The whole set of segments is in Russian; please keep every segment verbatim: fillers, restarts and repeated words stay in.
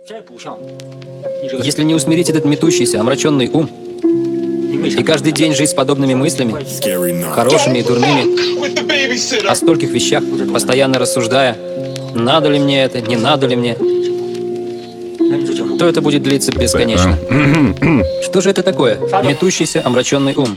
Если не усмирить этот метущийся, омраченный ум, и каждый день жить с подобными мыслями, хорошими и дурными, о стольких вещах, постоянно рассуждая, надо ли мне это, не надо ли мне, то это будет длиться бесконечно. Что же это такое? Метущийся, омраченный ум.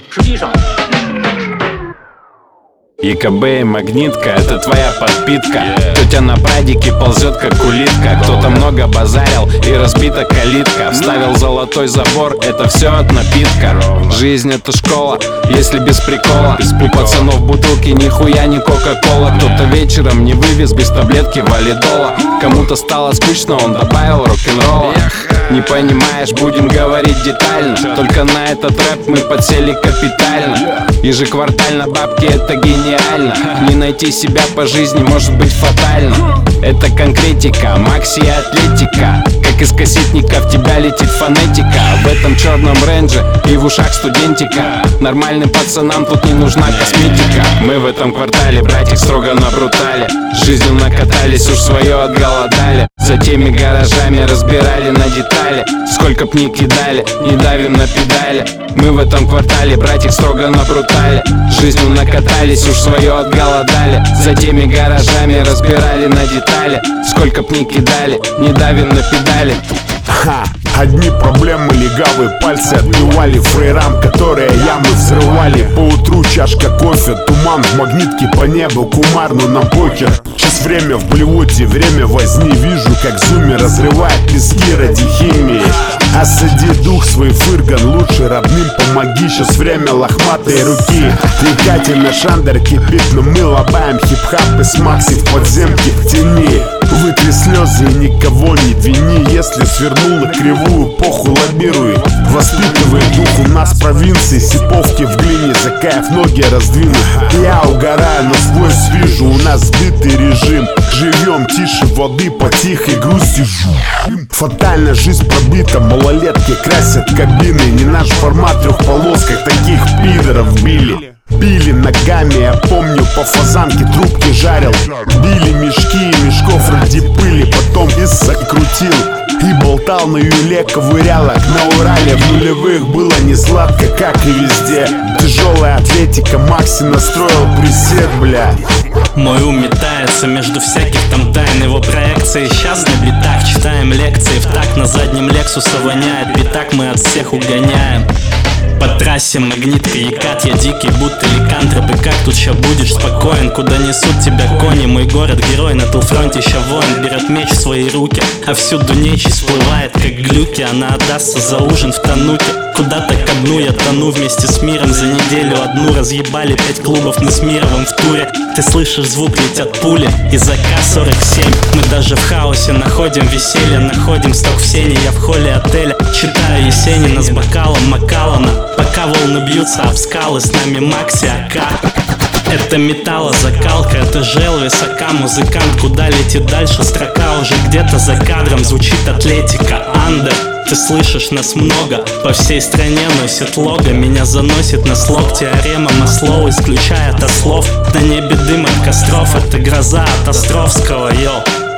ЕКБ и магнитка — это твоя подпитка. Тетя на прадике ползет как улитка. Кто-то много базарил и разбита калитка. Вставил золотой забор, это все от напитка. Жизнь — это школа, если без прикола. У пацанов бутылки нихуя не кока-кола. Кто-то вечером не вывез без таблетки валидола. Кому-то стало скучно, он добавил рок-н-ролла. Не понимаешь, будем говорить детально. Только на этот рэп мы подсели капитально. Ежеквартально бабки — это гениально. Не найти себя по жизни может быть фатально. Это конкретика, макси и атлетика. Как из кассетника в тебя летит фонетика. В этом черном рейнже и в ушах студентика. Нормальным пацанам тут не нужна косметика. Мы в этом квартале, братик, строго на брутале. Жизнью накатались, уж свое отголодали. За теми гаражами разбирали на детали. Сколько б ни кидали, не давим на педали. Мы в этом квартале, братик, строго на брутале. Жизнью накатались, уж свое отголодали. За теми гаражами разбирали на детали. Сколько б ни кидали, не давим на педали. Ха, одни проблемы легавые, пальцы отбивали фрейрам, которые ямы взрывали. По утру чашка кофе, туман в магнитке по небу, кумар, но нам покер. Сейчас время в блевоте, время возни. Вижу, как зуми разрывает пески ради химии. Осади дух свой, фырган, лучше родным помоги. Сейчас время лохматой руки. Не Катя на шандер кипит, но мы лобаем хип-хап из макси в подземке в тени. Вытри слезы и никого не вини. Если свернула кривую, похуй лоббируй. Воспитывай дух, у нас в провинции сиповки в глине, за кайф ноги раздвинут. Я угораю, но сквозь вижу, у нас сбитый режим. Живем тише воды по тихой грусти. Фатальная жизнь пробита, малолетки красят кабины. Не наш формат трехполосках, таких пидоров били. Били ногами, я помню, по фазанке трубки жарил. Били мешки и мешков ради пыли, потом и закрутил. И болтал на юле, ковырялок на Урале. В нулевых было не сладко, как и везде. Тяжелая атлетика, Макси настроил присед, бля. Мой ум метается между всяких там тайн. Его проекции сейчас на битах. Читаем лекции в такт, на заднем Лексуса воняет битак, мы от всех угоняем. По трассе магнитка Екат, я дикий, будто ликантроп. И как тут ща будешь спокоен, куда несут тебя кони? Мой город герой, на тулфронте ща воин. Берет меч в свои руки, а всюду нечисть всплывает, как глюки. Она отдастся за ужин в Тануке. Куда-то ко дну я тону вместе с миром. За неделю одну разъебали пять клубов, мы с Мировым в туре. Ты слышишь звук, летят пули из А К сорок семь. Мы даже в хаосе находим веселье, находим сток в сене. Я в холле отеля читаю Есенина с бокалом Макалана. Пока волны бьются об скалы, с нами Макси А К. Это металлозакалка, это Желвис А К. Музыкант, куда летит дальше строка? Уже где-то за кадром звучит атлетика. Андер, ты слышишь, нас много. По всей стране носит лого. Меня заносит на слог теорема Маслоу, исключает от слов. На небе дым от костров, это гроза от Островского, йоу.